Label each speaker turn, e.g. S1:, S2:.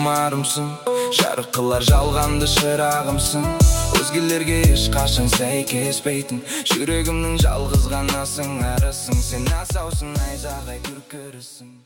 S1: құмарымсың, жарық қылар жалғанды шырағымсың. Өзгелерге ешқашан сәйкеспейтін жүрегімнің жалғыз ғанасың, арысың. Сен асаусың, найзағай күркірісің.